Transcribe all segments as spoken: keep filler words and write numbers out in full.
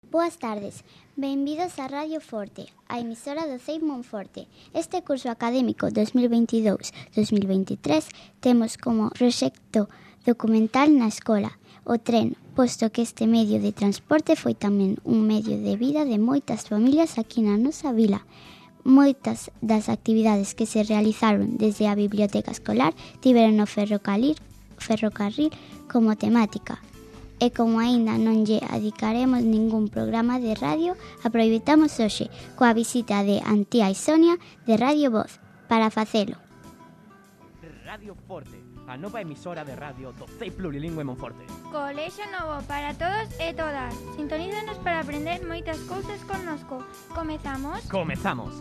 Boas tardes, benvidos a Radio Forte, a emisora do C E I Monforte. Este curso académico dos mil veintidous dos mil veintitrés temos como proxecto documental na escola o tren, posto que este medio de transporte foi tamén un medio de vida de moitas familias aquí na nosa vila. Moitas das actividades que se realizaron desde a biblioteca escolar tiveron o ferrocarril, ferrocarril como temática. E como aínda non lle adicaremos ningún programa de radio, aproveitamos hoxe coa visita de Antía e Sonia de Radio Voz para facelo. Radio Forte, a nova emisora de radio do C E I Plurilingüe Monforte. Colexio novo para todos e todas. Sintonízanos para aprender moitas cousas connosco. Comezamos? Comezamos.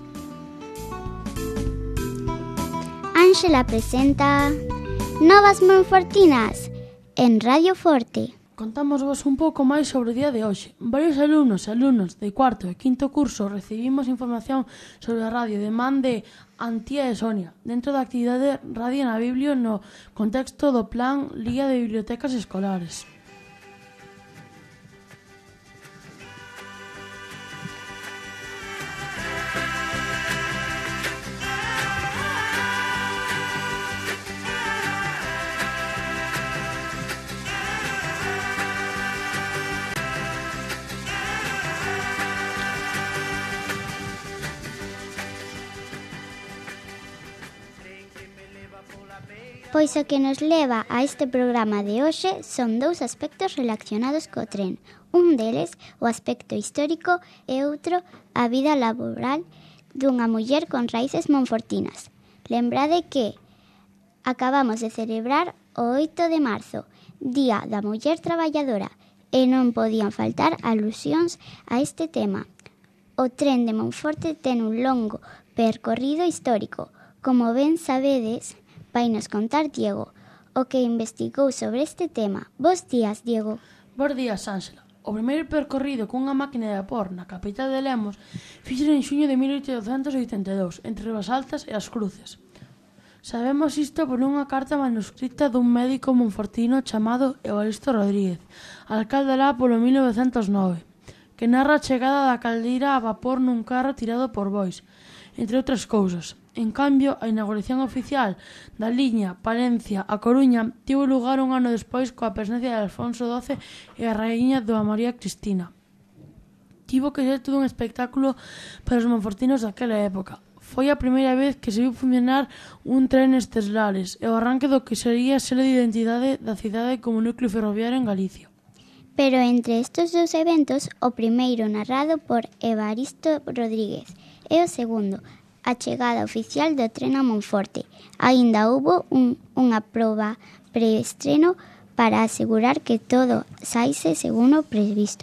Ángela presenta Novas Monfortinas en Radio Forte. Contamos vos un pouco máis sobre o día de hoxe. Varios alumnos e alumnos de cuarto e quinto curso recibimos información sobre a radio de man de Antía e Sonia dentro da actividade Radio na Biblio no contexto do Plan Liga de Bibliotecas Escolares. Pois o que nos leva a este programa de hoxe son dous aspectos relacionados co tren. Un deles, o aspecto histórico, e outro, a vida laboral dunha muller con raíces monfortinas. Lembrade que acabamos de celebrar o oito de marzo, Día da Muller Traballadora, e non podían faltar alusións a este tema. O tren de Monforte ten un longo percorrido histórico. Como ben sabedes, vai nos contar Diego, o que investigou sobre este tema. Bos días, Diego. Bos días, Ángela. O primeiro percorrido cunha máquina de vapor na capital de Lemos fixeron en xuño de mil oitocentos oitenta e dous, entre Ribas Altas e As Cruces. Sabemos isto por unha carta manuscrita dun médico monfortino chamado Evaristo Rodríguez, alcalde lá polo mil novecentos nove, que narra a chegada da caldeira a vapor nun carro tirado por bois, entre outras cousas. En cambio, a inauguración oficial da liña Palencia a Coruña tivo lugar un ano despois coa presencia de Alfonso doce e a raíña Dona María Cristina. Tivo que ser todo un espectáculo para os monfortinos daquela época. Foi a primeira vez que se viu funcionar un tren nestes lares e o arranque do que sería a selo de identidade da cidade como núcleo ferroviario en Galicia. Pero entre estes dous eventos, o primeiro narrado por Evaristo Rodríguez e o segundo, a chegada oficial do tren a Monforte. Aínda houbo un, unha proba preestreno para asegurar que todo saíse según o previsto.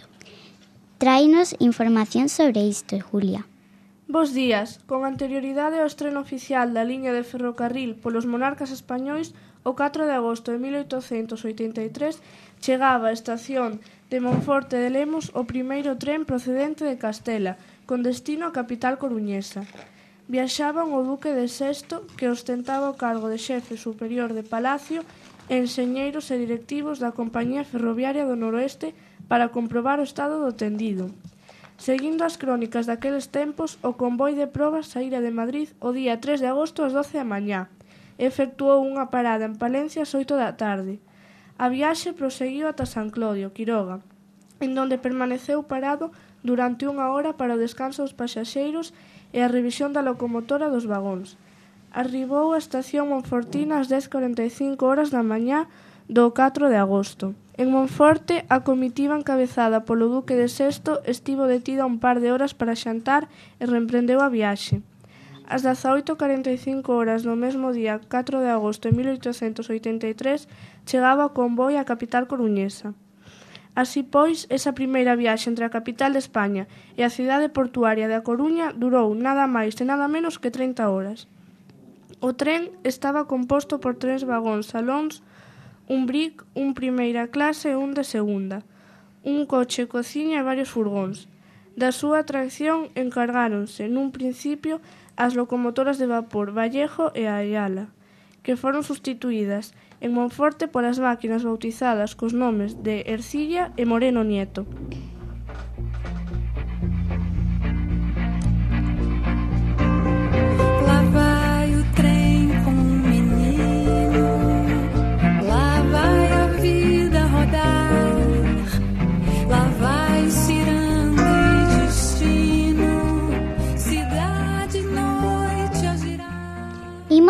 Trainos información sobre isto, Julia. Bos días. Con anterioridade ao estreno oficial da liña de ferrocarril polos monarcas españois, o catro de agosto de mil oitocentos oitenta e tres chegaba á estación de Monforte de Lemos o primeiro tren procedente de Castela, con destino á capital coruñesa. Viaxaban o duque de Sexto, que ostentaba o cargo de xefe superior de palacio, e enxeñeiros e directivos da Compañía Ferroviaria do Noroeste para comprobar o estado do tendido. Seguindo as crónicas daqueles tempos, o convoi de probas saíra de Madrid o día tres de agosto ás doce da mañá. Efectuou unha parada en Palencia ás oito da tarde. A viaxe proseguiu ata San Clodio, Quiroga, en donde permaneceu parado durante unha hora para o descanso dos pasaxeiros e a revisión da locomotora dos vagóns. Arribou á estación monfortina ás dez e corenta e cinco horas da mañá do catro de agosto. En Monforte, a comitiva encabezada polo duque de Sexto estivo detida un par de horas para xantar e reemprendeu a viaxe. Ás dezaoito e corenta e cinco horas do mesmo día catro de agosto de mil oitocentos oitenta e tres chegaba o convoi á capital coruñesa. Así pois, esa primeira viaxe entre a capital de España e a cidade portuaria de A Coruña durou nada máis e nada menos que trinta horas. O tren estaba composto por tres vagóns salóns, un bric, un primeira clase e un de segunda, un coche cociña e varios furgóns. Da súa tracción encargáronse, nun principio, as locomotoras de vapor Vallejo e Ayala, que foron sustituídas en Monforte polas máquinas bautizadas cos nomes de Ercilla e Moreno Nieto.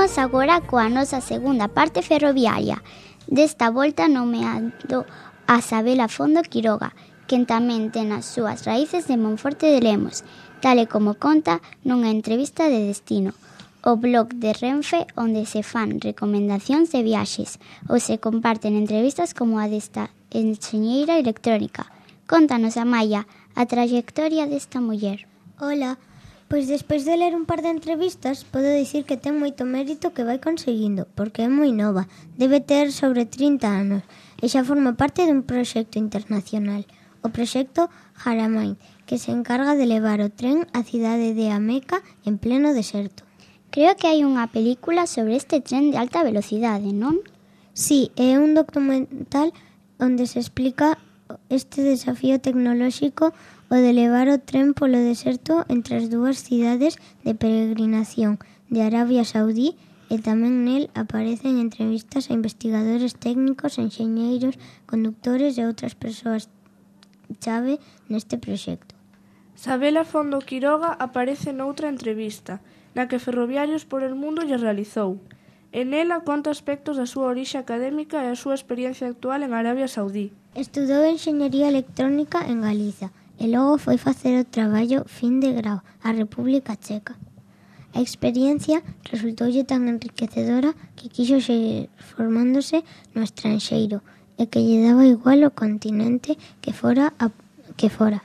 Imos agora coa nosa segunda parte ferroviaria. Desta volta nomeando a Sabela Fondo Quiroga, quen tamén ten as súas raíces de Monforte de Lemos, tal e como conta nunha entrevista de Destino, o blog de Renfe onde se fan recomendacións de viaxes ou se comparten entrevistas como a desta enxeñeira electrónica. Contanos, Amaya, a trayectoria desta muller. Ola, pois despois de ler un par de entrevistas podo dicir que ten moito mérito que vai conseguindo, porque é moi nova, debe ter sobre trinta anos e xa forma parte dun proxecto internacional, o proxecto Haramain, que se encarga de levar o tren á cidade de Ameca en pleno deserto. Creo que hai unha película sobre este tren de alta velocidade, non? Sí, é un documental onde se explica este desafío tecnolóxico o de levar o tren polo deserto entre as dúas cidades de peregrinación de Arabia Saudí, e tamén nel aparecen entrevistas a investigadores técnicos, enxeñeiros, conductores e outras persoas chave neste proxecto. Sabela Fondo Quiroga aparece noutra entrevista, na que Ferroviarios por el Mundo lle realizou. En ela conta aspectos da súa orixe académica e a súa experiencia actual en Arabia Saudí. Estudou enxeñería electrónica en Galiza e logo foi facer o traballo fin de grao á República Checa. A experiencia resultoulle tan enriquecedora que quixo seguir formándose no estranxeiro e que lle daba igual o continente que fora a, que fora.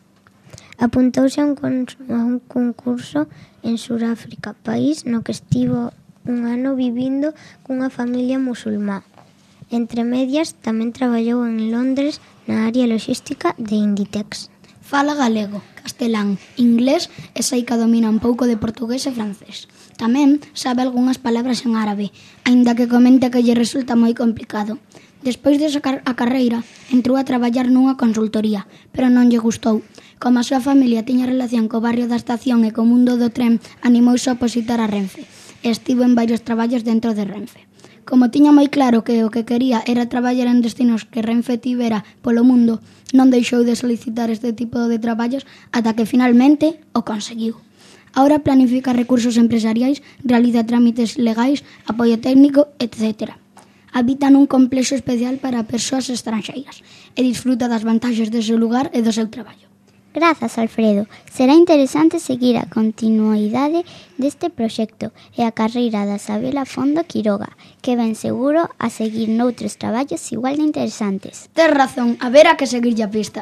Apuntouse a un, a un concurso en Suráfrica, país no que estivo un ano vivindo cunha familia musulmá. Entre medias, tamén traballou en Londres na área logística de Inditex. Fala galego, castelán, inglés e sei que domina un pouco de portugués e francés. Tamén sabe algunhas palabras en árabe, aínda que comenta que lle resulta moi complicado. Despois de sacar a carreira, entrou a traballar nunha consultoría, pero non lle gustou. Como a súa familia tiña relación co barrio da estación e co mundo do tren, animouse a opositar a Renfe e estivo en varios traballos dentro de Renfe. Como tiña moi claro que o que quería era traballar en destinos que Renfe tivera polo mundo, non deixou de solicitar este tipo de traballos ata que finalmente o conseguiu. Ahora planifica recursos empresariais, realiza trámites legais, apoio técnico, etcétera. Habita nun complexo especial para persoas estranxeiras e disfruta das vantaxes do seu lugar e do seu traballo. Grazas, Alfredo. Será interesante seguir a continuidade deste proxecto e a carreira da Sabela Fondo Quiroga, que ben seguro a seguir noutros traballos igual de interesantes. Tes razón, a ver a que seguirlle a pista.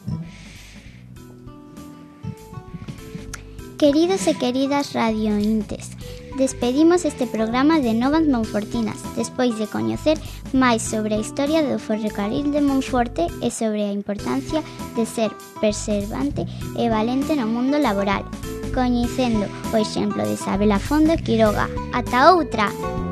Queridos e queridas radiointes, despedimos este programa de Novas Monfortinas despois de coñecer máis sobre a historia do ferrocarril de Monforte e sobre a importancia de ser perseverante e valente no mundo laboral, coñecendo o exemplo de Sabela Fondo Quiroga. Ata outra!